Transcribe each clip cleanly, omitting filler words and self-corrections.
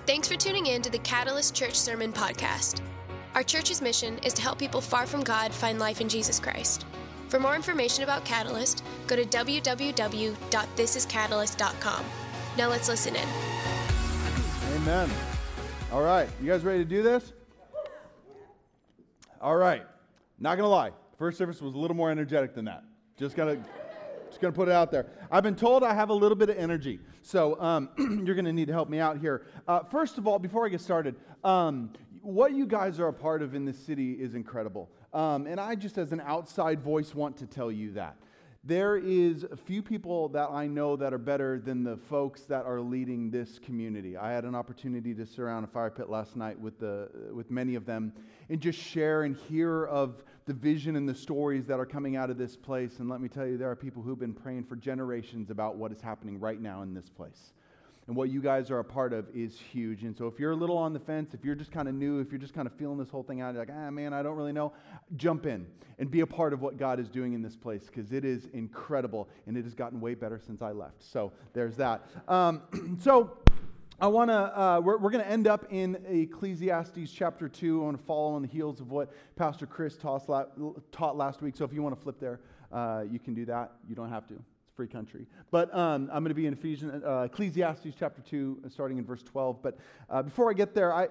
Thanks for tuning in to the Catalyst Church Sermon Podcast. Our church's mission is to help people far from God find life in Jesus Christ. For more information about Catalyst, go to www.thisiscatalyst.com. Now let's listen in. Amen. All right, you guys ready to do this? All right, not gonna lie, first service was a little more energetic than that. Just gonna put it out there. I've been told I have a little bit of energy, so you're gonna need to help me out here. First of all, before I get started, what you guys are a part of in this city is incredible, and I just, as an outside voice, want to tell you that. There is a few people that I know that are better than the folks that are leading this community. I had an opportunity to sit around a fire pit last night with many of them and just share and hear of the vision and the stories that are coming out of this place. And let me tell you, there are people who've been praying for generations about what is happening right now in this place. And what you guys are a part of is huge. And so if you're a little on the fence, if you're just kind of new, if you're just kind of feeling this whole thing out, you're like, man, I don't really know, jump in and be a part of what God is doing in this place, because it is incredible, and it has gotten way better since I left. So there's that. So I want to, we're going to end up in Ecclesiastes chapter 2. I want to follow on the heels of what Pastor Chris taught last week. So if you want to flip there, you can do that. You don't have to. Free country. But I'm going to be in Ecclesiastes chapter 2, starting in verse 12. But before I get there, I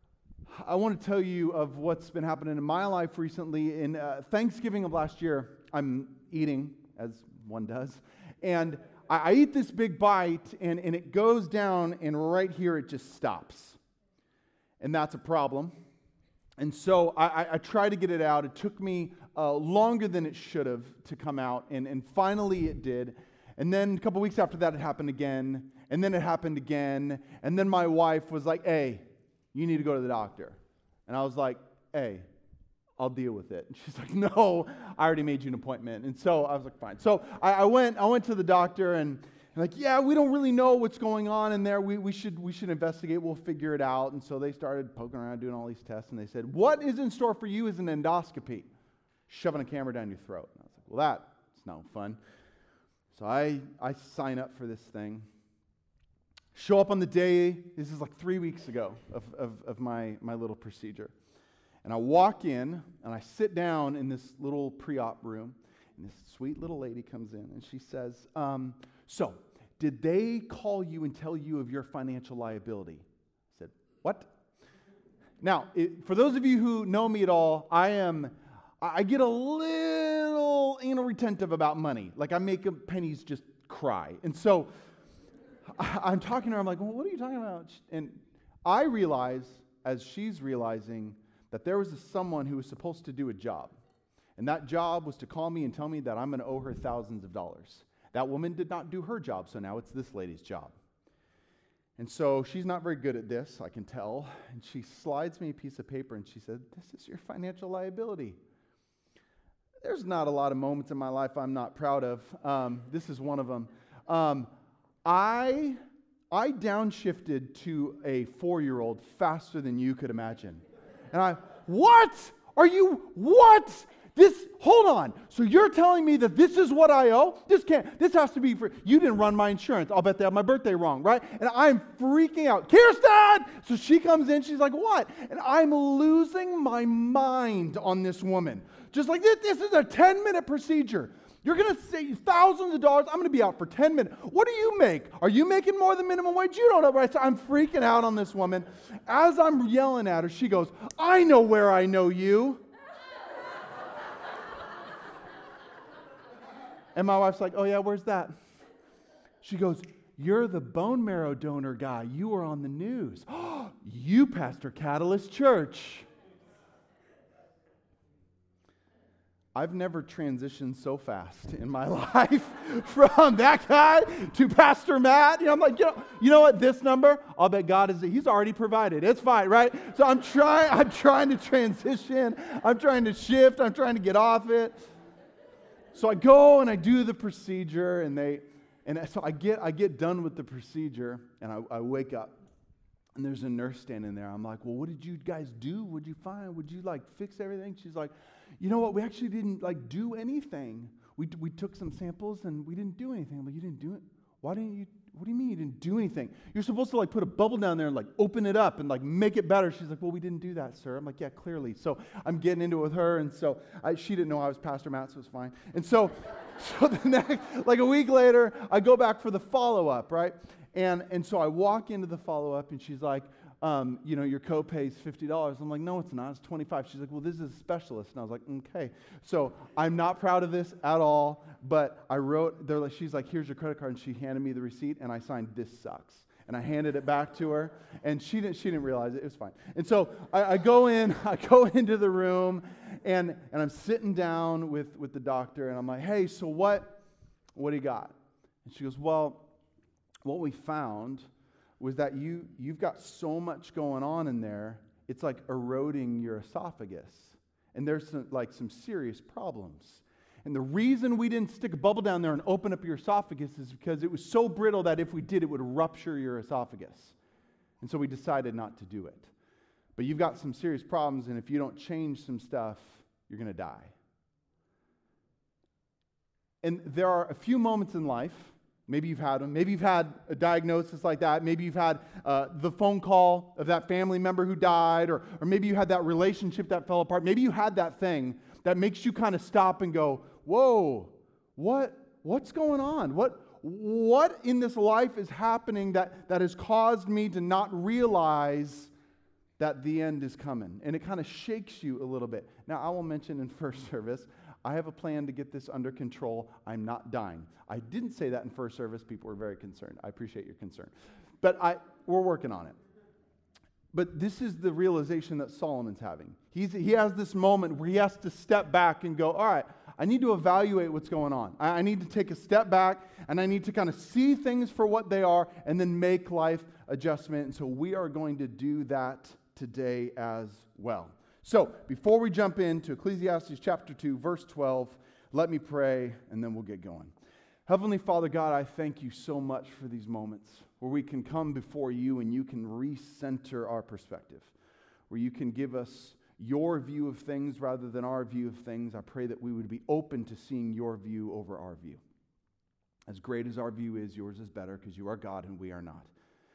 want to tell you of what's been happening in my life recently. In Thanksgiving of last year, I'm eating, as one does, and I eat this big bite, and it goes down, and right here it just stops. And that's a problem. And so I try to get it out. It took me longer than it should have to come out, and finally it did. And then a couple weeks after that, it happened again, and then it happened again, and then my wife was like, hey, you need to go to the doctor. And I was like, hey, I'll deal with it. And she's like, no, I already made you an appointment. And so I was like, fine. So I went to the doctor, and like, yeah, we don't really know what's going on in there. We should investigate. We'll figure it out. And so they started poking around, doing all these tests, and they said, what is in store for you is an endoscopy, shoving a camera down your throat. And I was like, well, that's no fun. So I sign up for this thing. Show up on the day, this is like 3 weeks ago of my little procedure. And I walk in, and I sit down in this little pre-op room, and this sweet little lady comes in, and she says, so, did they call you and tell you of your financial liability? I said, what? Now, for those of you who know me at all, I get a little anal retentive about money. Like, I make pennies just cry. And so, I'm talking to her, I'm like, well, what are you talking about? And I realize, as she's realizing, that there was someone who was supposed to do a job. And that job was to call me and tell me that I'm going to owe her thousands of dollars. That woman did not do her job, so now it's this lady's job. And so she's not very good at this, I can tell. And she slides me a piece of paper, and she said, this is your financial liability. There's not a lot of moments in my life I'm not proud of. This is one of them. I downshifted to a 4-year-old faster than you could imagine. And what? Hold on. So you're telling me that this is what I owe? This has to be you didn't run my insurance. I'll bet they have my birthday wrong, right? And I'm freaking out. Kirsten! So she comes in, she's like, what? And I'm losing my mind on this woman. Just like, this is a 10-minute procedure. You're going to save thousands of dollars. I'm going to be out for 10 minutes. What do you make? Are you making more than minimum wage? You don't know, right? So I'm freaking out on this woman. As I'm yelling at her, she goes, I know where I know you. And my wife's like, oh yeah, where's that? She goes, you're the bone marrow donor guy. You were on the news. You pastor Catalyst Church. I've never transitioned so fast in my life from that guy to Pastor Matt. I'm like, you know what? This number, I'll bet God he's already provided. It's fine, right? So I'm trying to transition. I'm trying to shift. I'm trying to get off it. So I go and I do the procedure, and so I get done with the procedure, and I wake up, and there's a nurse standing there. I'm like, well, what did you guys do? What'd you find? Would you fix everything? She's like, you know what? We actually didn't do anything. We took some samples and we didn't do anything. I'm like, you didn't do it? what do you mean you didn't do anything? You're supposed to like put a bubble down there and like open it up and like make it better. She's like, well, we didn't do that, sir. I'm like, yeah, clearly. So I'm getting into it with her. And so she didn't know I was Pastor Matt, so it was fine. And so the next, like a week later, I go back for the follow-up, right? And so I walk into the follow-up and she's like, your copay is $50. I'm like, no, it's not. It's $25. She's like, well, this is a specialist. And I was like, okay. So I'm not proud of this at all, but she's like, here's your credit card. And she handed me the receipt, and I signed, this sucks. And I handed it back to her, and she didn't realize it. It was fine. And so I go into the room, and I'm sitting down with the doctor, and I'm like, hey, so what do you got? And she goes, well, what we found was that you've got so much going on in there, it's like eroding your esophagus. And there's some serious problems. And the reason we didn't stick a bubble down there and open up your esophagus is because it was so brittle that if we did, it would rupture your esophagus. And so we decided not to do it. But you've got some serious problems, and if you don't change some stuff, you're going to die. And there are a few moments in life, maybe you've had them. Maybe you've had a diagnosis like that. Maybe you've had the phone call of that family member who died, or maybe you had that relationship that fell apart. Maybe you had that thing that makes you kind of stop and go, whoa, what's going on? What in this life is happening that has caused me to not realize that the end is coming? And it kind of shakes you a little bit. Now, I will mention in first service, I have a plan to get this under control. I'm not dying. I didn't say that in first service. People were very concerned. I appreciate your concern. But we're working on it. But this is the realization that Solomon's having. He has this moment where he has to step back and go, all right, I need to evaluate what's going on. I need to take a step back, and I need to kind of see things for what they are and then make life adjustment. And so we are going to do that today as well. So, before we jump into Ecclesiastes chapter 2, verse 12, let me pray, and then we'll get going. Heavenly Father God, I thank you so much for these moments where we can come before you and you can recenter our perspective, where you can give us your view of things rather than our view of things. I pray that we would be open to seeing your view over our view. As great as our view is, yours is better because you are God and we are not.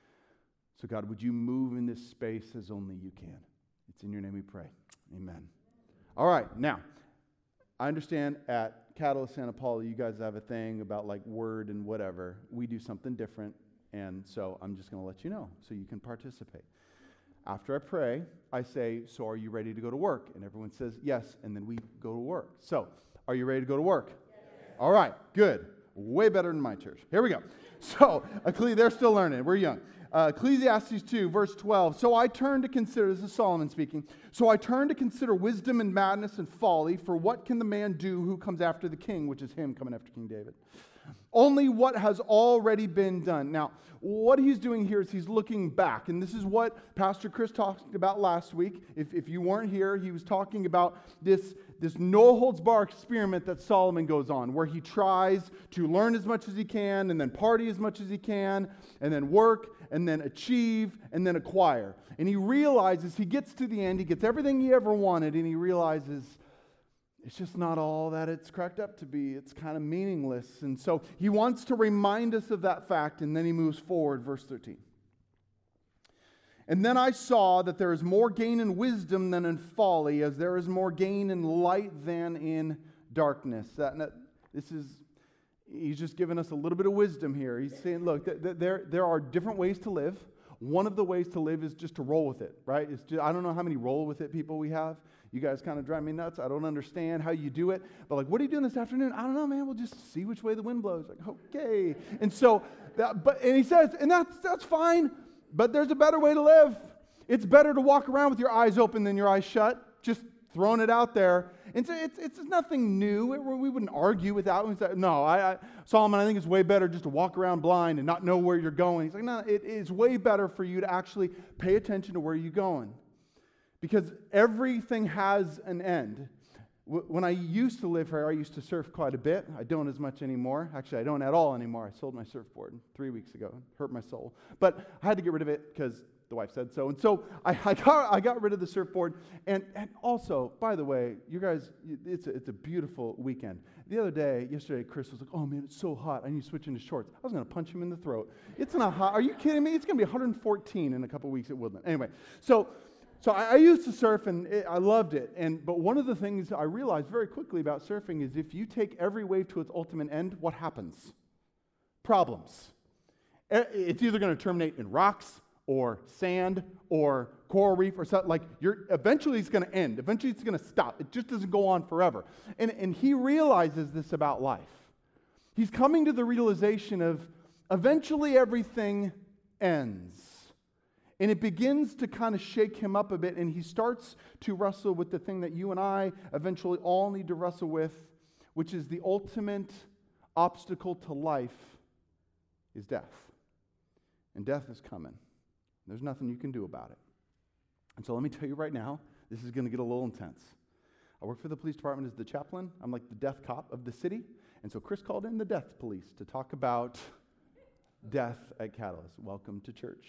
So God, would you move in this space as only you can? It's in your name we pray. Amen. All right, now, I understand at Catalyst Santa Paula, you guys have a thing about like word and whatever. We do something different, and so I'm just going to let you know so you can participate. After I pray, I say, so are you ready to go to work? And everyone says yes, and then we go to work. So, are you ready to go to work? Yes. All right, good. Way better than my church. Here we go. So, they're still learning. We're young. Ecclesiastes 2, verse 12. So I turn to consider, this is Solomon speaking, so I turn to consider wisdom and madness and folly, for what can the man do who comes after the king, which is him coming after King David? Only what has already been done. Now, what he's doing here is he's looking back, and this is what Pastor Chris talked about last week. If you weren't here, he was talking about this no-holds-barred experiment that Solomon goes on, where he tries to learn as much as he can, and then party as much as he can, and then work, and then achieve, and then acquire. And he realizes, he gets to the end, he gets everything he ever wanted, and he realizes it's just not all that it's cracked up to be. It's kind of meaningless. And so he wants to remind us of that fact, and then he moves forward, verse 13. And then I saw that there is more gain in wisdom than in folly, as there is more gain in light than in darkness. He's just giving us a little bit of wisdom here. He's saying, look, there are different ways to live. One of the ways to live is just to roll with it, right? I don't know how many roll with it people we have. You guys kind of drive me nuts. I don't understand how you do it. But like, what are you doing this afternoon? I don't know, man. We'll just see which way the wind blows. Like, okay. And so, and he says, and that's fine, but there's a better way to live. It's better to walk around with your eyes open than your eyes shut. Just throwing it out there. And so it's nothing new. We wouldn't argue with that. No, Solomon, I think it's way better just to walk around blind and not know where you're going. He's like, no, it is way better for you to actually pay attention to where you're going. Because everything has an end. When I used to live here, I used to surf quite a bit. I don't as much anymore. Actually, I don't at all anymore. I sold my surfboard 3 weeks ago. It hurt my soul. But I had to get rid of it because the wife said so. And so I got rid of the surfboard. And also, by the way, you guys, it's a beautiful weekend. Yesterday, Chris was like, oh man, it's so hot. I need to switch into shorts. I was going to punch him in the throat. It's not hot. Are you kidding me? It's going to be 114 in a couple weeks at Woodland. Anyway, so I used to surf, and I loved it. But one of the things I realized very quickly about surfing is if you take every wave to its ultimate end, what happens? Problems. It's either going to terminate in rocks or sand or coral reef or something. Like, eventually it's going to end. Eventually it's going to stop. It just doesn't go on forever. And he realizes this about life. He's coming to the realization of eventually everything ends. And it begins to kind of shake him up a bit, and he starts to wrestle with the thing that you and I eventually all need to wrestle with, which is the ultimate obstacle to life is death. And death is coming. There's nothing you can do about it. And so let me tell you right now, this is going to get a little intense. I work for the police department as the chaplain. I'm like the death cop of the city. And so Chris called in the death police to talk about death at Catalyst. Welcome to church.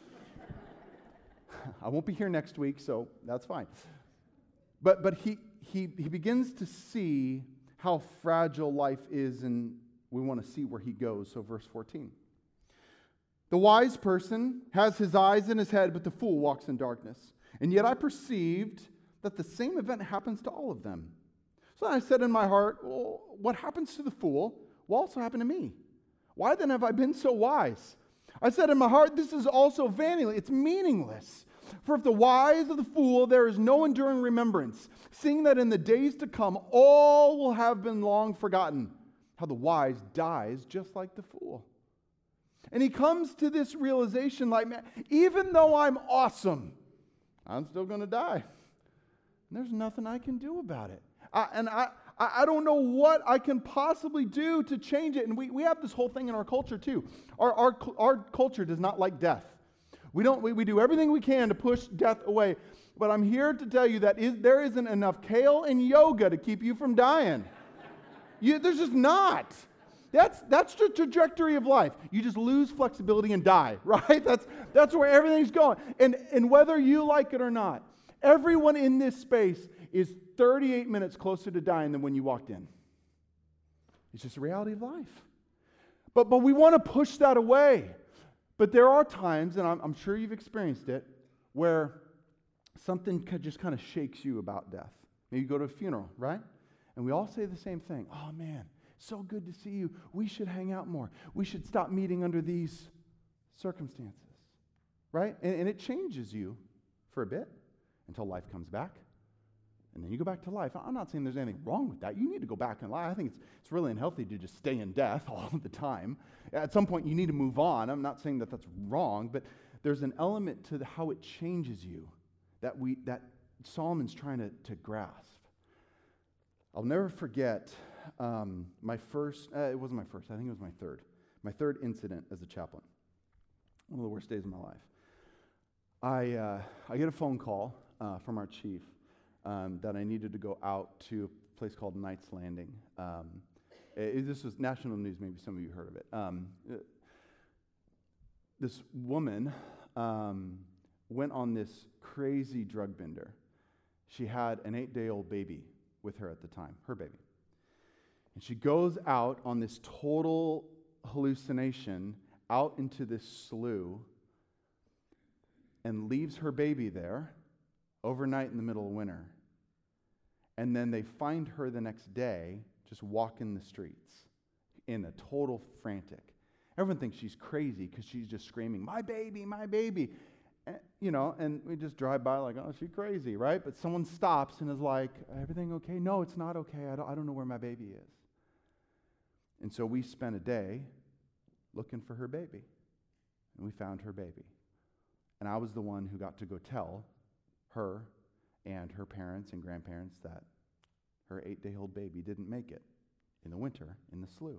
I won't be here next week, so that's fine. But he begins to see how fragile life is, and we want to see where he goes. So verse 14. The wise person has his eyes in his head, but the fool walks in darkness. And yet I perceived that the same event happens to all of them. So I said in my heart, well, what happens to the fool will also happen to me. Why then have I been so wise? I said in my heart, this is also vanity. It's meaningless. For if the wise of the fool, there is no enduring remembrance, seeing that in the days to come all will have been long forgotten. How the wise dies just like the fool. And he comes to this realization like, man, even though I'm awesome, I'm still going to die. And there's nothing I can do about it. I don't know what I can possibly do to change it. And we have this whole thing in our culture too. Our culture does not like death. We do everything we can to push death away. But I'm here to tell you that there isn't enough kale and yoga to keep you from dying. There's just not. That's the trajectory of life. You just lose flexibility and die, right? That's where everything's going. And whether you like it or not, everyone in this space is 38 minutes closer to dying than when you walked in. It's just the reality of life. But we want to push that away. But there are times, and I'm sure you've experienced it, where something just kind of shakes you about death. Maybe you go to a funeral, right? And we all say the same thing. Oh, man, so good to see you. We should hang out more. We should stop meeting under these circumstances, right? And it changes you for a bit until life comes back. And then you go back to life. I'm not saying there's anything wrong with that. You need to go back in life. I think it's really unhealthy to just stay in death all the time. At some point, you need to move on. I'm not saying that that's wrong, but there's an element to how it changes you that Solomon's trying to grasp. I'll never forget my first, it wasn't my first, I think it was my third incident as a chaplain. One of the worst days of my life. I get a phone call from our chief that I needed to go out to a place called Knights Landing. This was national news, maybe some of you heard of it. This woman went on this crazy drug bender. She had an 8-day-old baby with her at the time, her baby. And she goes out on this total hallucination out into this slough and leaves her baby there overnight in the middle of winter. And then they find her the next day just walking the streets in a total frantic. Everyone thinks she's crazy because she's just screaming, my baby, my baby. And, and we just drive by like, oh, she's crazy, right? But someone stops and is like, everything okay? No, it's not okay. I don't know where my baby is. And so we spent a day looking for her baby. And we found her baby. And I was the one who got to go tell her and her parents and grandparents that her 8-day-old baby didn't make it in the winter in the slough.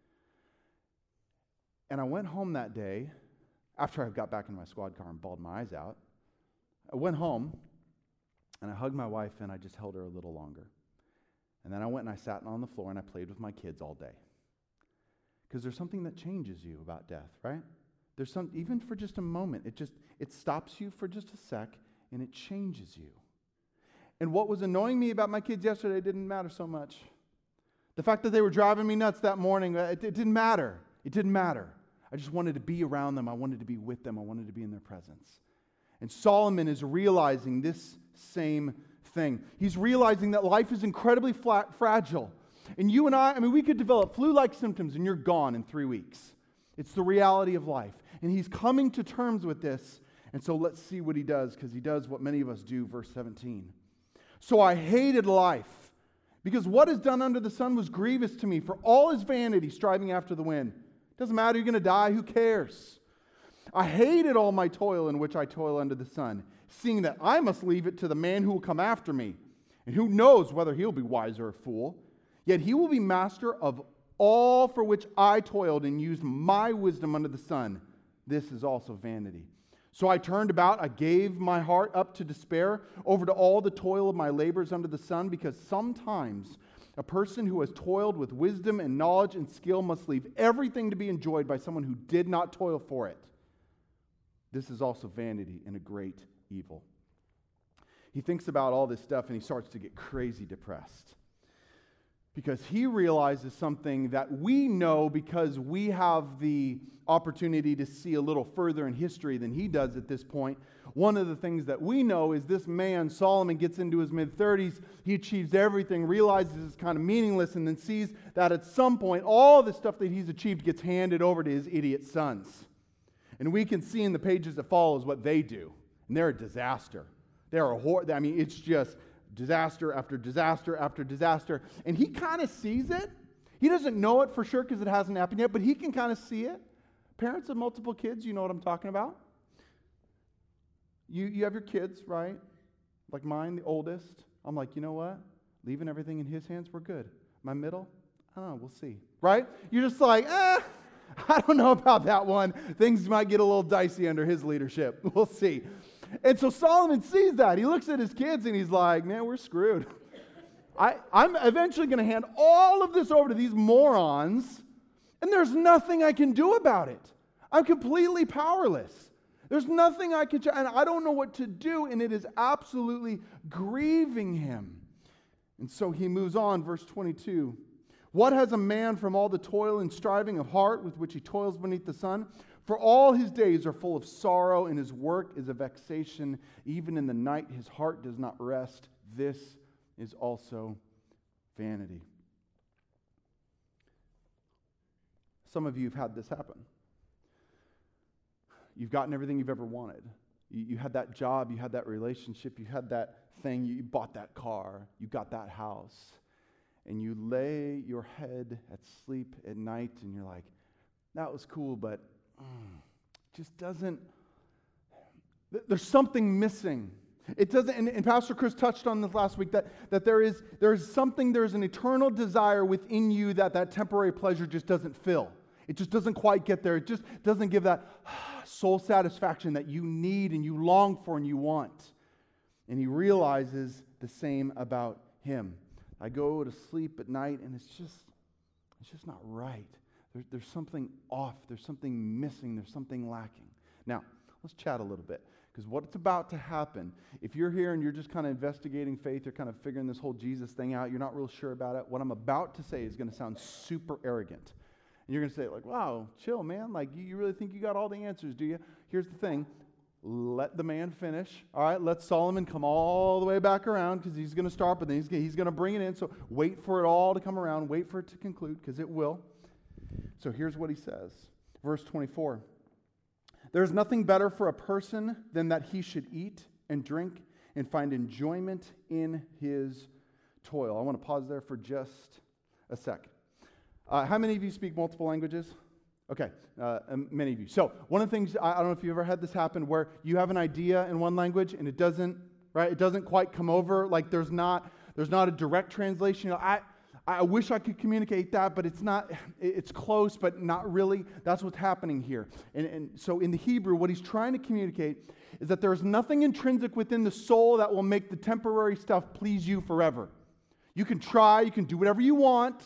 And I went home that day, after I got back in my squad car and bawled my eyes out. I went home, and I hugged my wife, and I just held her a little longer. And then I went and I sat on the floor, and I played with my kids all day. Because there's something that changes you about death, right? There's some, even for just a moment, it stops you for just a sec and it changes you. And what was annoying me about my kids yesterday didn't matter so much. The fact that they were driving me nuts that morning, it didn't matter. It didn't matter. I just wanted to be around them. I wanted to be with them. I wanted to be in their presence. And Solomon is realizing this same thing. He's realizing that life is incredibly fragile. And you and I mean, we could develop flu-like symptoms and you're gone in 3 weeks. It's the reality of life. And he's coming to terms with this. And so let's see what he does, because he does what many of us do, verse 17. So I hated life, because what is done under the sun was grievous to me, for all is vanity, striving after the wind. Doesn't matter, you're going to die, who cares? I hated all my toil in which I toil under the sun, seeing that I must leave it to the man who will come after me. And who knows whether he'll be wise or a fool. Yet he will be master of all for which I toiled and used my wisdom under the sun. This is also vanity. So I turned about, I gave my heart up to despair over to all the toil of my labors under the sun, because sometimes a person who has toiled with wisdom and knowledge and skill must leave everything to be enjoyed by someone who did not toil for it. This is also vanity and a great evil. He thinks about all this stuff and he starts to get crazy depressed, because he realizes something that we know because we have the opportunity to see a little further in history than he does at this point. One of the things that we know is this man, Solomon, gets into his mid-30s, he achieves everything, realizes it's kind of meaningless, and then sees that at some point all the stuff that he's achieved gets handed over to his idiot sons. And we can see in the pages that follows what they do. And they're a disaster. They're a horror. I mean, it's just disaster after disaster after disaster. And he kind of sees it. He doesn't know it for sure because it hasn't happened yet, but he can kind of see it. Parents of multiple kids, you know what I'm talking about. You have your kids, right? Like mine, the oldest. I'm like, you know what? Leaving everything in his hands, we're good. My middle, I don't know, we'll see. Right? You're just like, I don't know about that one. Things might get a little dicey under his leadership. We'll see. And so Solomon sees that. He looks at his kids and he's like, man, we're screwed. I'm eventually going to hand all of this over to these morons, and there's nothing I can do about it. I'm completely powerless. There's nothing I can, and I don't know what to do, and it is absolutely grieving him. And so he moves on, verse 22. What has a man from all the toil and striving of heart with which he toils beneath the sun? For all his days are full of sorrow, and his work is a vexation. Even in the night his heart does not rest. This is also vanity. Some of you have had this happen. You've gotten everything you've ever wanted. You had that job, you had that relationship, you had that thing, you bought that car, you got that house. And you lay your head at sleep at night and you're like, that was cool, but just doesn't, there's something missing. It doesn't, and Pastor Chris touched on this last week, that there is something, there's an eternal desire within you that temporary pleasure just doesn't fill. It just doesn't quite get there. It just doesn't give that soul satisfaction that you need and you long for and you want. And he realizes the same about him. I go to sleep at night and it's just not right. There's something off. There's something missing. There's something lacking. Now, let's chat a little bit. Because what's about to happen, if you're here and you're just kind of investigating faith, you're kind of figuring this whole Jesus thing out, you're not real sure about it, what I'm about to say is going to sound super arrogant. And you're going to say, like, wow, chill, man. Like, you really think you got all the answers, do you? Here's the thing. Let the man finish. All right, let Solomon come all the way back around, because he's going to start, but then he's going to bring it in. So wait for it all to come around. Wait for it to conclude, because it will. So here's what he says. Verse 24. There's nothing better for a person than that he should eat and drink and find enjoyment in his toil. I want to pause there for just a sec. How many of you speak multiple languages? Okay, many of you. So one of the things, I don't know if you've ever had this happen, where you have an idea in one language and it doesn't quite come over. Like there's not a direct translation. I wish I could communicate that, but it's close, but not really. That's what's happening here. And so in the Hebrew, what he's trying to communicate is that there's nothing intrinsic within the soul that will make the temporary stuff please you forever. You can try, you can do whatever you want,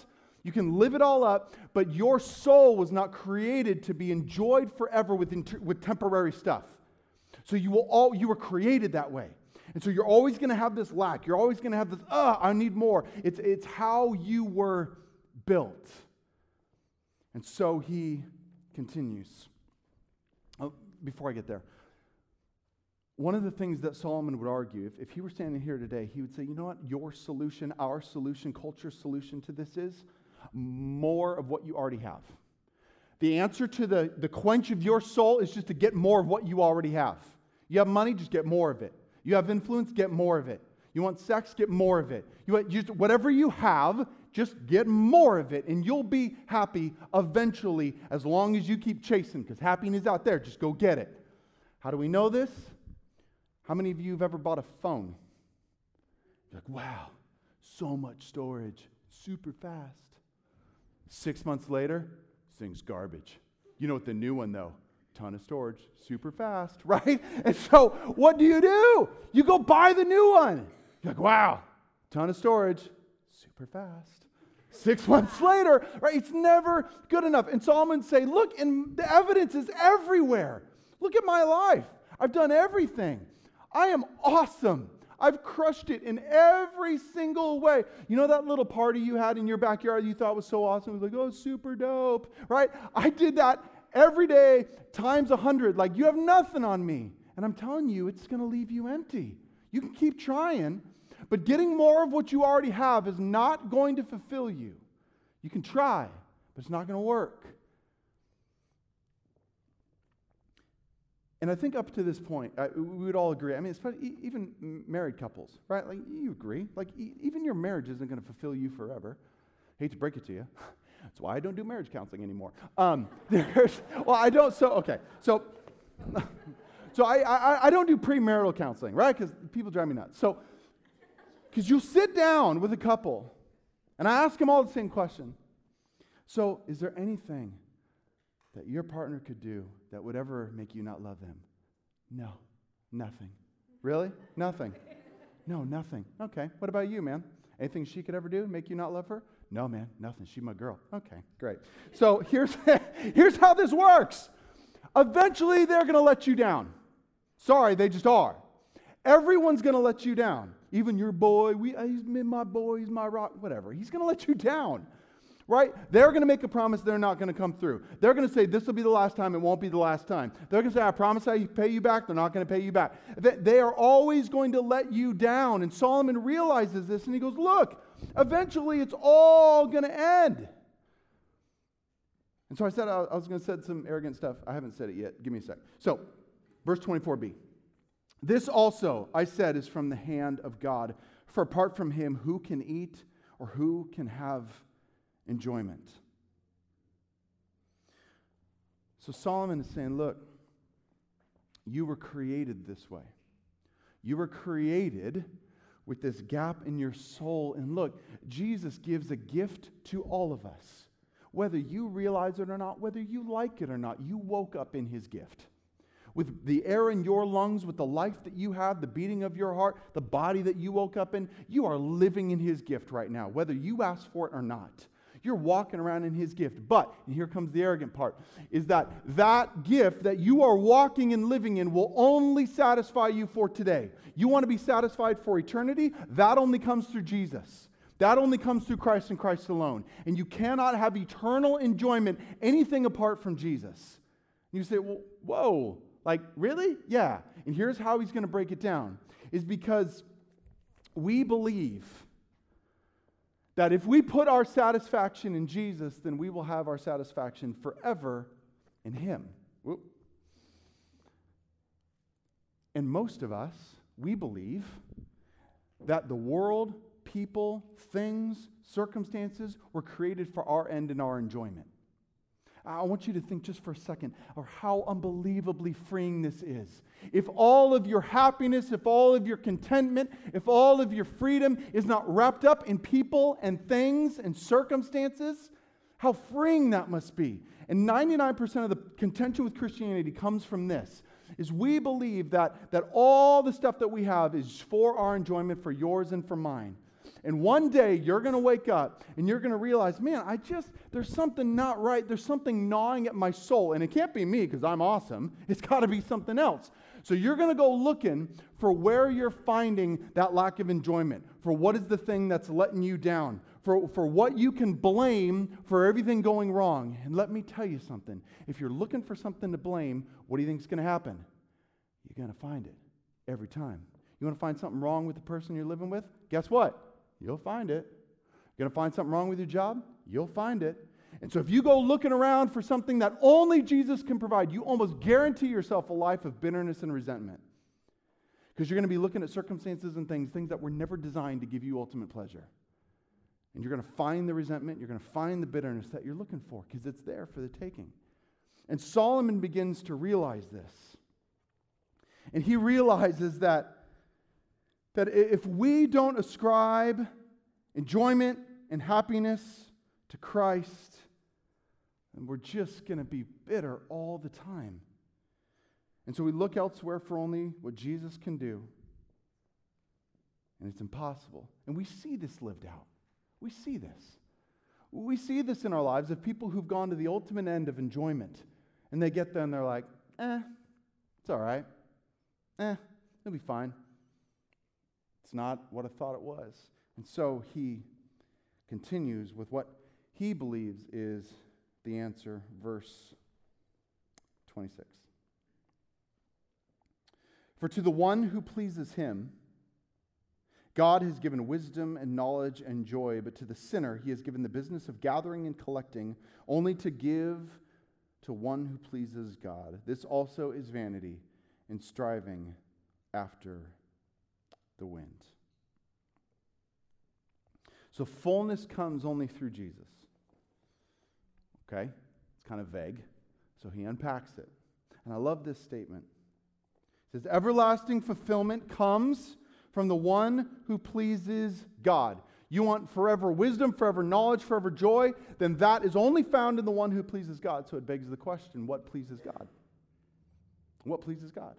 You can live it all up, but your soul was not created to be enjoyed forever with temporary stuff. So you were created that way. And so you're always going to have this lack. You're always going to have this, I need more. It's how you were built. And so he continues. Before I get there, one of the things that Solomon would argue, if he were standing here today, he would say, you know what, your solution, our solution, culture's solution to this is more of what you already have. The answer to the quench of your soul is just to get more of what you already have. You have money, just get more of it. You have influence, get more of it. You want sex, get more of it. You want just whatever you have, just get more of it, and you'll be happy eventually as long as you keep chasing, because happiness is out there. Just go get it. How do we know this? How many of you have ever bought a phone? You're like, wow, so much storage, super fast. 6 months later, this thing's garbage. You know what the new one, though? Ton of storage, super fast, right? And so what do? You go buy the new one. You're like, wow, ton of storage, super fast. 6 months later, right? It's never good enough. And Solomon's saying, look, and the evidence is everywhere. Look at my life. I've done everything. I am awesome. I've crushed it in every single way. You know that little party you had in your backyard you thought was so awesome? It was like, oh, super dope, right? I did that every day times 100. Like, you have nothing on me. And I'm telling you, it's going to leave you empty. You can keep trying, but getting more of what you already have is not going to fulfill you. You can try, but it's not going to work. And I think up to this point, we would all agree. I mean, especially even married couples, right? Like, you agree. Like, even your marriage isn't going to fulfill you forever. Hate to break it to you. That's why I don't do marriage counseling anymore. I don't. So I don't do premarital counseling, right? Because people drive me nuts. So, because you sit down with a couple, and I ask them all the same question. So, is there anything that your partner could do that would ever make you not love them? No, nothing. Really? Nothing. No, nothing. Okay, what about you, man? Anything she could ever do make you not love her? No, man, nothing. She's my girl. Okay, great. So here's how this works. Eventually, they're going to let you down. Sorry, they just are. Everyone's going to let you down. Even your boy, he's my boy, he's my rock, whatever. He's going to let you down. Right? They're going to make a promise they're not going to come through. They're going to say, this will be the last time, it won't be the last time. They're going to say, I promise I pay you back, they're not going to pay you back. They are always going to let you down. And Solomon realizes this, and he goes, look, eventually it's all going to end. And so I said I was going to say some arrogant stuff. I haven't said it yet. Give me a sec. So, verse 24b. This also, I said, is from the hand of God. For apart from him, who can eat or who can have enjoyment? So Solomon is saying, look, you were created this way. You were created with this gap in your soul. And look, Jesus gives a gift to all of us. Whether you realize it or not, whether you like it or not, you woke up in his gift. With the air in your lungs, with the life that you have, the beating of your heart, the body that you woke up in, you are living in his gift right now, whether you ask for it or not. You're walking around in his gift. But, and here comes the arrogant part, is that gift that you are walking and living in will only satisfy you for today. You want to be satisfied for eternity? That only comes through Jesus. That only comes through Christ and Christ alone. And you cannot have eternal enjoyment anything apart from Jesus. You say, well, whoa, like, really? Yeah. And here's how he's going to break it down, is because we believe that if we put our satisfaction in Jesus, then we will have our satisfaction forever in him. Whoop. And most of us, we believe that the world, people, things, circumstances were created for our end and our enjoyment. I want you to think just for a second of how unbelievably freeing this is. If all of your happiness, if all of your contentment, if all of your freedom is not wrapped up in people and things and circumstances, how freeing that must be. And 99% of the contention with Christianity comes from this, is we believe that all the stuff that we have is for our enjoyment, for yours and for mine. And one day you're going to wake up and you're going to realize, man, there's something not right. There's something gnawing at my soul. And it can't be me because I'm awesome. It's got to be something else. So you're going to go looking for where you're finding that lack of enjoyment, for what is the thing that's letting you down, for what you can blame for everything going wrong. And let me tell you something. If you're looking for something to blame, what do you think is going to happen? You're going to find it every time. You want to find something wrong with the person you're living with? Guess what? You'll find it. You're going to find something wrong with your job? You'll find it. And so if you go looking around for something that only Jesus can provide, you almost guarantee yourself a life of bitterness and resentment. Because you're going to be looking at circumstances and things that were never designed to give you ultimate pleasure. And you're going to find the resentment, you're going to find the bitterness that you're looking for because it's there for the taking. And Solomon begins to realize this. And he realizes that if we don't ascribe enjoyment and happiness to Christ, then we're just going to be bitter all the time. And so we look elsewhere for only what Jesus can do. And it's impossible. And we see this lived out. We see this. We see this in our lives of people who've gone to the ultimate end of enjoyment. And they get there and they're like, it's all right. It'll be fine. It's not what I thought it was. And so he continues with what he believes is the answer, verse 26. For to the one who pleases him, God has given wisdom and knowledge and joy, but to the sinner he has given the business of gathering and collecting, only to give to one who pleases God. This also is vanity and striving after the wind. So fullness comes only through Jesus. Okay? It's kind of vague. So he unpacks it. And I love this statement. It says, everlasting fulfillment comes from the one who pleases God. You want forever wisdom, forever knowledge, forever joy, then that is only found in the one who pleases God. So it begs the question, what pleases God? What pleases God?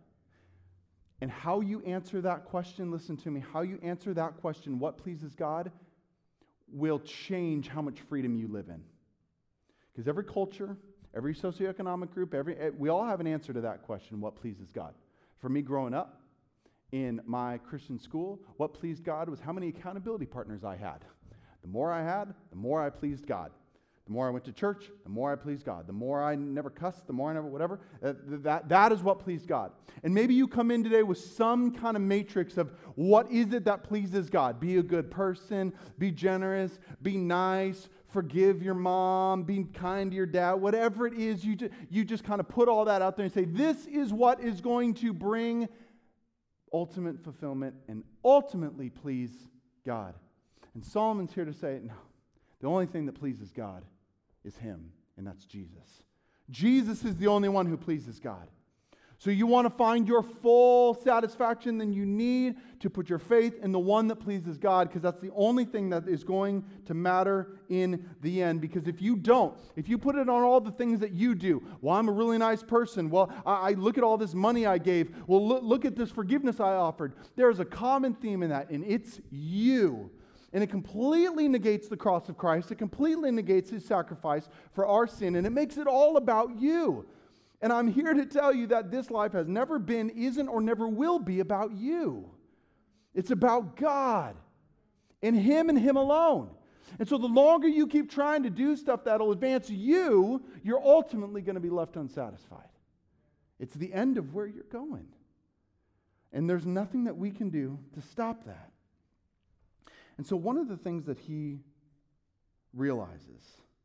And how you answer that question, listen to me, how you answer that question, what pleases God, will change how much freedom you live in. Because every culture, every socioeconomic group, we all have an answer to that question, what pleases God. For me growing up in my Christian school, what pleased God was how many accountability partners I had. The more I had, the more I pleased God. The more I went to church, the more I pleased God. The more I never cussed, the more I never whatever. That is what pleased God. And maybe you come in today with some kind of matrix of what is it that pleases God. Be a good person, be generous, be nice, forgive your mom, be kind to your dad, whatever it is, you just kind of put all that out there and say, this is what is going to bring ultimate fulfillment and ultimately please God. And Solomon's here to say, no, the only thing that pleases God is him, and that's Jesus. Jesus is the only one who pleases God. So you want to find your full satisfaction, then you need to put your faith in the one that pleases God, because that's the only thing that is going to matter in the end. Because if you don't, if you put it on all the things that you do, well, I'm a really nice person. Well, I look at all this money I gave. Well, look at this forgiveness I offered. There's a common theme in that, and it's you. And it completely negates the cross of Christ. It completely negates his sacrifice for our sin, and it makes it all about you. And I'm here to tell you that this life has never been, isn't, or never will be about you. It's about God and him alone. And so the longer you keep trying to do stuff that'll advance you, you're ultimately going to be left unsatisfied. It's the end of where you're going. And there's nothing that we can do to stop that. And so one of the things that he realizes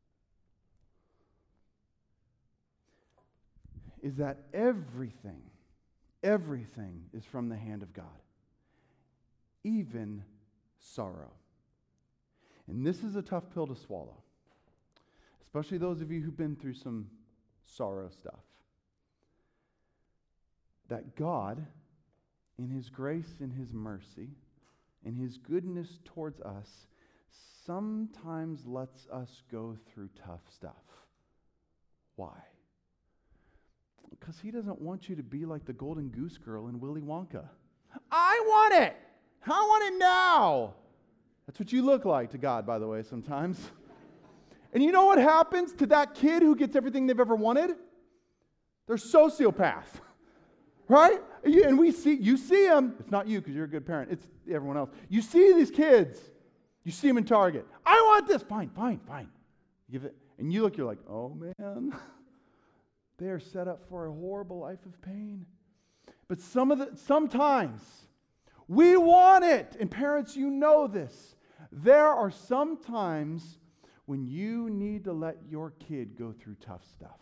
is that everything is from the hand of God, even sorrow. And this is a tough pill to swallow, especially those of you who've been through some sorrow stuff. That God, in his grace and his mercy, and his goodness towards us, sometimes lets us go through tough stuff. Why? Because he doesn't want you to be like the golden goose girl in Willy Wonka. I want it! I want it now! That's what you look like to God, by the way, sometimes. And you know what happens to that kid who gets everything they've ever wanted? They're sociopath, right? And you see them. It's not you because you're a good parent. It's everyone else. You see these kids. You see them in Target. I want this. Fine. Give it. And you look, you're like, oh man, they are set up for a horrible life of pain. But sometimes we want it. And parents, you know this. There are some times when you need to let your kid go through tough stuff.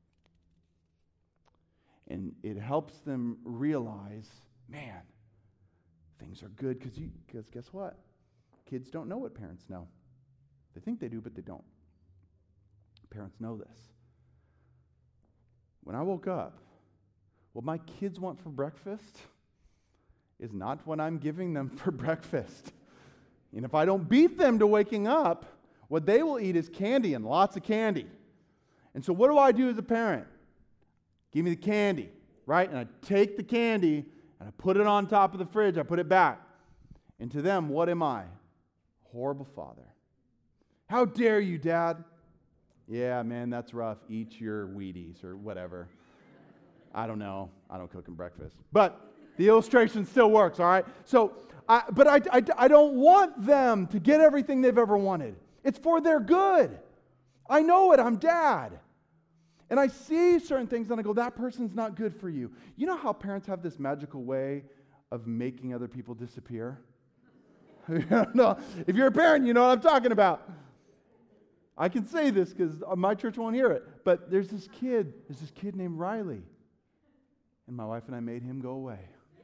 And it helps them realize, man, things are good because guess what? Kids don't know what parents know. They think they do, but they don't. Parents know this. When I woke up, what my kids want for breakfast is not what I'm giving them for breakfast. And if I don't beat them to waking up, what they will eat is candy and lots of candy. And so what do I do as a parent? Give me the candy, right? And I take the candy and I put it on top of the fridge. I put it back. And to them, what am I? Horrible father. How dare you, Dad? Yeah, man, that's rough. Eat your Wheaties or whatever. I don't know. I don't cook them breakfast. But the illustration still works, all right? So, I don't want them to get everything they've ever wanted. It's for their good. I know it. I'm Dad. And I see certain things and I go, that person's not good for you. You know how parents have this magical way of making other people disappear? No, if you're a parent, you know what I'm talking about. I can say this because my church won't hear it. But there's this kid named Riley. And my wife and I made him go away.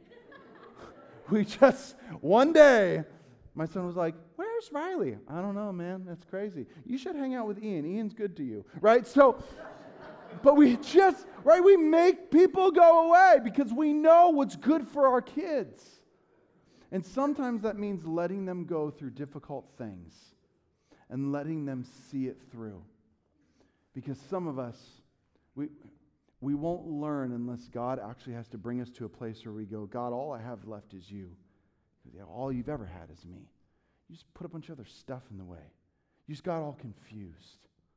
One day, my son was like, where's Riley? I don't know, man. That's crazy. You should hang out with Ian. Ian's good to you, right? So, but we make people go away because we know what's good for our kids. And sometimes that means letting them go through difficult things and letting them see it through. Because some of us, we won't learn unless God actually has to bring us to a place where we go, God, all I have left is you. All you've ever had is me. You just put a bunch of other stuff in the way. You just got all confused.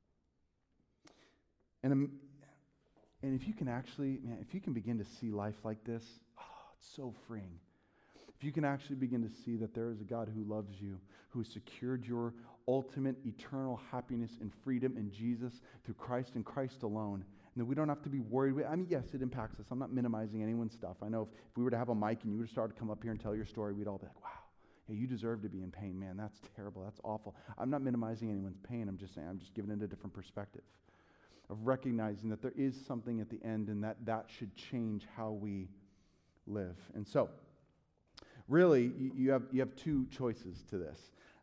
And if you can actually, man, if you can begin to see life like this, it's so freeing. If you can actually begin to see that there is a God who loves you, who has secured your ultimate eternal happiness and freedom in Jesus through Christ and Christ alone, and that we don't have to be worried. I mean, yes, it impacts us. I'm not minimizing anyone's stuff. I know if we were to have a mic and you were to start to come up here and tell your story, we'd all be like, wow, yeah, you deserve to be in pain, man. That's terrible. That's awful. I'm not minimizing anyone's pain. I'm just saying, I'm just giving it a different perspective of recognizing that there is something at the end and that should change how we live. And so, really, you have two choices to this.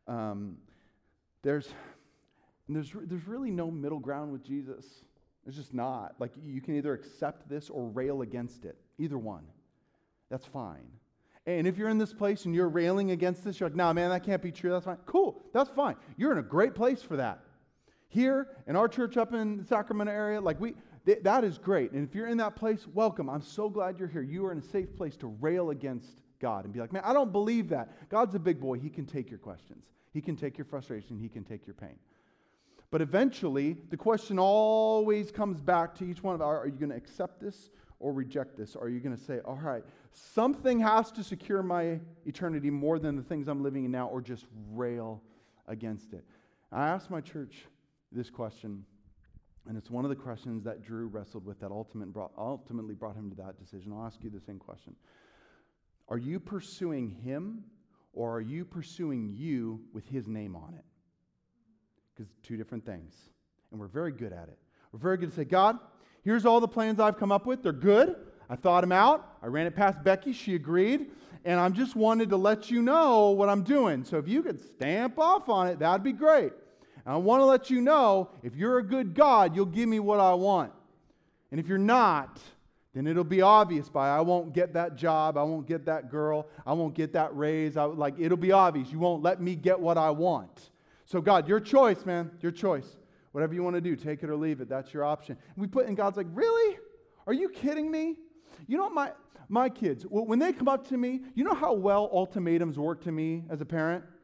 There's really no middle ground with Jesus. There's just not. Like, you can either accept this or rail against it. Either one. That's fine. And if you're in this place and you're railing against this, you're like, nah, man, that can't be true. That's fine. Cool. That's fine. You're in a great place for that. Here, in our church up in the Sacramento area, that is great. And if you're in that place, welcome. I'm so glad you're here. You are in a safe place to rail against God and be like, man, I don't believe that. God's a big boy. He can take your questions. He can take your frustration. He can take your pain. But eventually, the question always comes back to each one of us. Are you going to accept this or reject this? Or are you going to say, all right, something has to secure my eternity more than the things I'm living in now, or just rail against it? I asked my church this question, and it's one of the questions that Drew wrestled with that ultimately brought him to that decision. I'll ask you the same question. Are you pursuing him, or are you pursuing you with his name on it? Because two different things. And we're very good at it. We're very good to say, God, here's all the plans I've come up with. They're good. I thought them out. I ran it past Becky. She agreed. And I just wanted to let you know what I'm doing. So if you could stamp off on it, that'd be great. And I want to let you know, if you're a good God, you'll give me what I want. And if you're not, then it'll be obvious I won't get that job, I won't get that girl, I won't get that raise. It'll be obvious. You won't let me get what I want. So God, your choice, man, your choice. Whatever you want to do, take it or leave it. That's your option. And God's like, really? Are you kidding me? You know, my kids, when they come up to me, you know how well ultimatums work to me as a parent?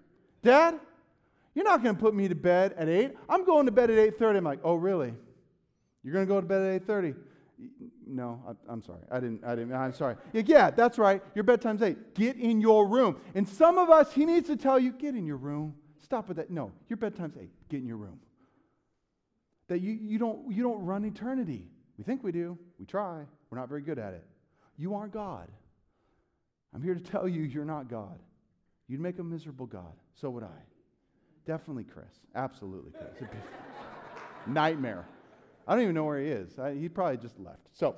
Dad, you're not going to put me to bed at 8. I'm going to bed at 8:30. I'm like, oh, really? You're going to go to bed at 8:30? No, I'm sorry. I'm sorry. Yeah, that's right. Your bedtime's 8. Get in your room. And some of us, he needs to tell you, get in your room. Stop with that. No, your bedtime's 8. Get in your room. That you don't run eternity. We think we do. We try. We're not very good at it. You aren't God. I'm here to tell you, you're not God. You'd make a miserable God. So would I. Definitely Chris. Absolutely Chris. Nightmare. I don't even know where he is. He probably just left. So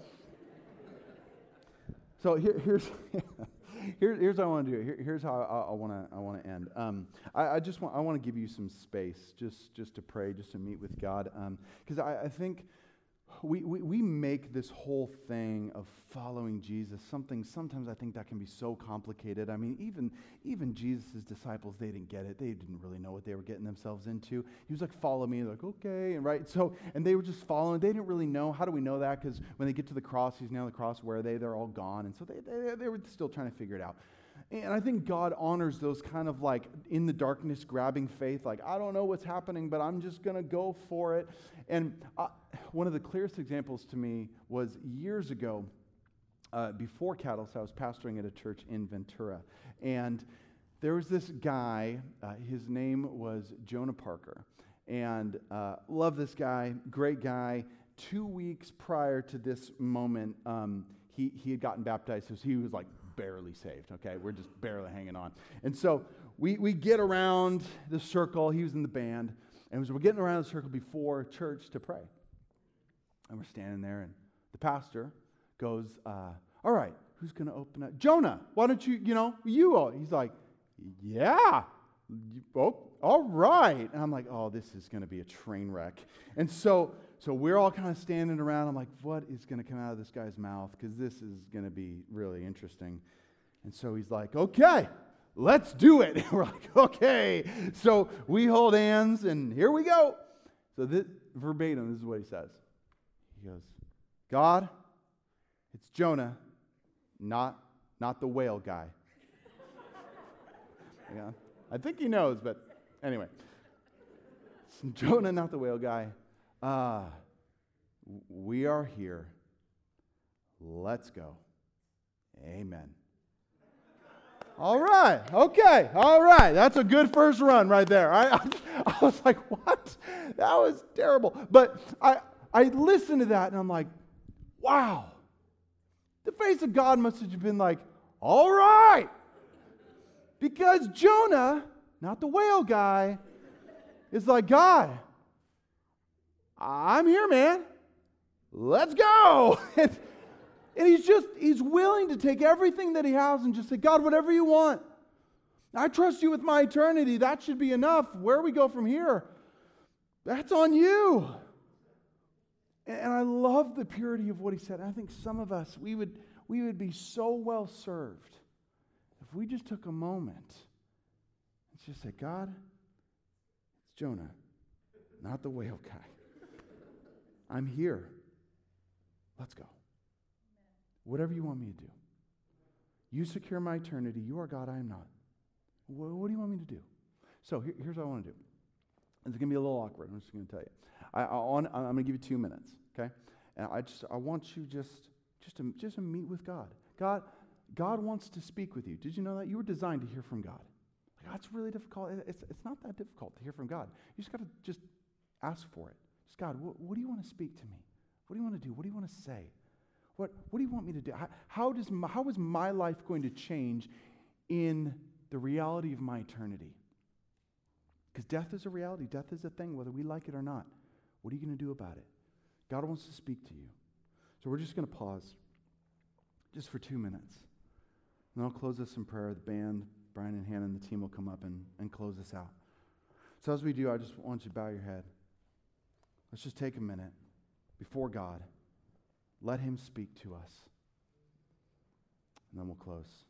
here's what I want to do. Here's how I want to end. I want to give you some space just to pray, just to meet with God, because I think we make this whole thing of following Jesus something. Sometimes I think that can be so complicated. I mean, even Jesus' disciples, they didn't get it. They didn't really know what they were getting themselves into. He was like, "Follow me." They're like, "Okay," and right. So, and they were just following. They didn't really know. How do we know that? Because when they get to the cross, he's now on the cross. Where are they? They're all gone. And so they were still trying to figure it out. And I think God honors those kind of like in the darkness grabbing faith, like, I don't know what's happening, but I'm just going to go for it. And one of the clearest examples to me was years ago, before Catalyst, I was pastoring at a church in Ventura. And there was this guy, his name was Jonah Parker. And love this guy, great guy. 2 weeks prior to this moment, he had gotten baptized, so he was like barely saved, okay? We're just barely hanging on. And so we get around the circle. He was in the band. And so we're getting around the circle before church to pray. And we're standing there, and the pastor goes, all right, who's going to open up? Jonah, why don't you. He's like, yeah. Oh, all right. And I'm like, oh, this is going to be a train wreck. And so we're all kind of standing around. I'm like, what is going to come out of this guy's mouth? Because this is going to be really interesting. And so he's like, okay, let's do it. And we're like, okay. So we hold hands, and here we go. So verbatim, this is what he says. He goes, God, it's Jonah, not the whale guy. Yeah, I think he knows, but anyway. It's Jonah, not the whale guy. We are here. Let's go. Amen. All right. Okay. All right. That's a good first run right there. I was like, what? That was terrible. But I listened to that, and I'm like, wow. The face of God must have been like, all right. Because Jonah, not the whale guy, is like, God, I'm here, man. Let's go. And he's willing to take everything that he has and just say, God, whatever you want. I trust you with my eternity. That should be enough. Where we go from here, that's on you. And I love the purity of what he said. I think some of us, we would be so well served if we just took a moment and just say, God, it's Jonah, not the whale guy. I'm here. Let's go. Whatever you want me to do. You secure my eternity. You are God, I am not. What do you want me to do? So here's what I want to do. It's going to be a little awkward. I'm just going to tell you. I'm going to give you 2 minutes, okay? And I want you just to meet with God. God wants to speak with you. Did you know that? You were designed to hear from God. Like, that's really difficult. It's not that difficult to hear from God. You just got to just ask for it. Just, God, what do you want to speak to me? What do you want to do? What do you want to say? What do you want me to do? How is my life going to change in the reality of my eternity? Because death is a reality. Death is a thing, whether we like it or not. What are you going to do about it? God wants to speak to you. So we're just going to pause just for 2 minutes. And I'll close this in prayer. The band, Brian and Hannah and the team will come up and close this out. So as we do, I just want you to bow your head. Let's just take a minute before God. Let him speak to us. And then we'll close.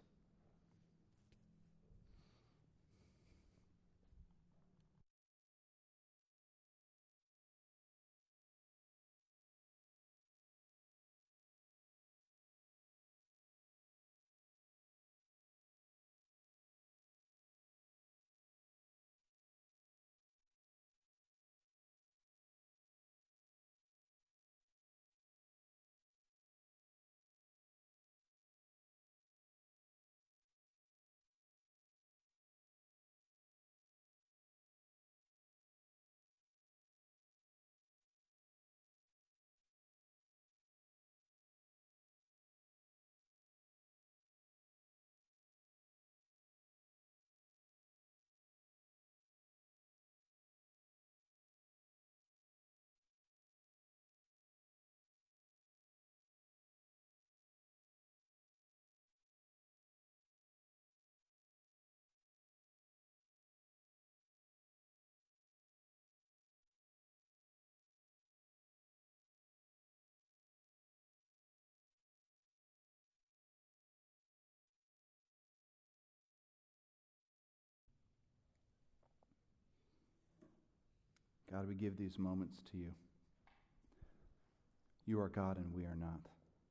God, we give these moments to you. You are God and we are not.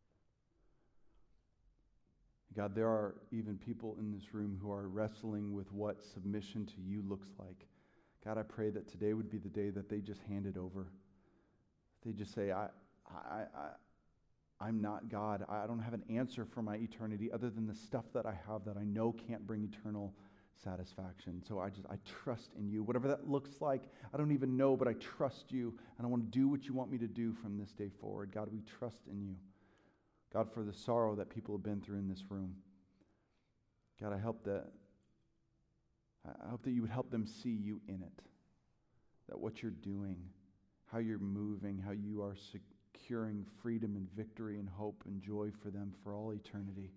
God, there are even people in this room who are wrestling with what submission to you looks like. God, I pray that today would be the day that they just hand it over. They just say, I'm not God. I don't have an answer for my eternity other than the stuff that I have that I know can't bring eternal satisfaction. So I trust in you. Whatever that looks like, I don't even know, but I trust you, and I want to do what you want me to do from this day forward. God, we trust in you. God, for the sorrow that people have been through in this room. God, I hope that you would help them see you in it. That what you're doing, how you're moving, how you are securing freedom and victory and hope and joy for them for all eternity.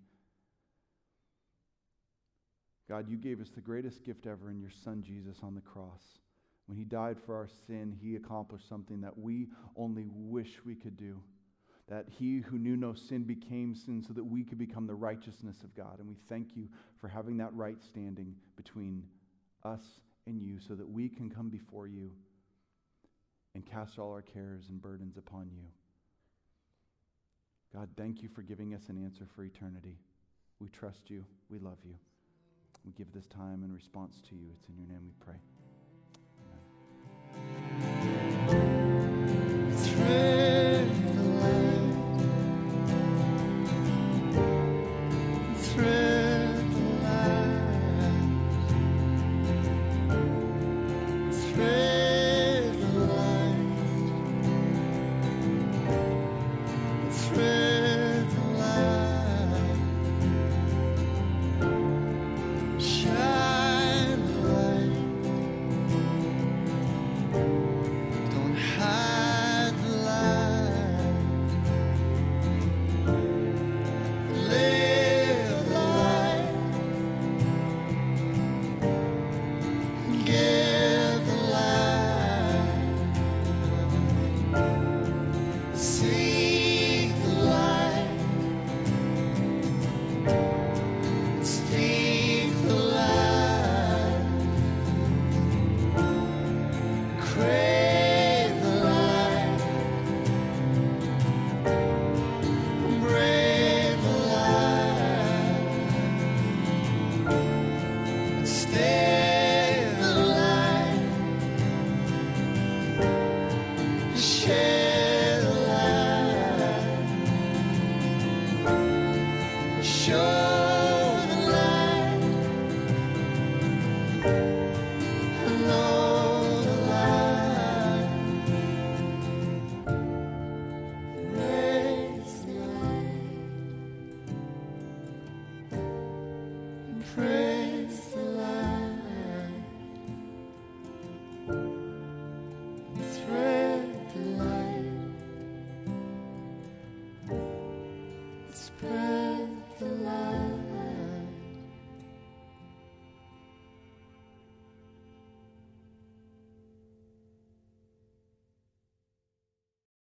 God, you gave us the greatest gift ever in your Son, Jesus, on the cross. When he died for our sin, he accomplished something that we only wish we could do. That he who knew no sin became sin so that we could become the righteousness of God. And we thank you for having that right standing between us and you so that we can come before you and cast all our cares and burdens upon you. God, thank you for giving us an answer for eternity. We trust you. We love you. We give this time in response to you. It's in your name we pray. Amen. Thread the line. Thread the line. Thread the line. Thread the line. Shine the light. Don't hide the light. Live light. Give the light. Seek the light. Speak the light. Crave the light. Brave the light. Stay the light. Share the light. Show the light. Know the light. Raise the light. And praise the light. Thread the light. Spread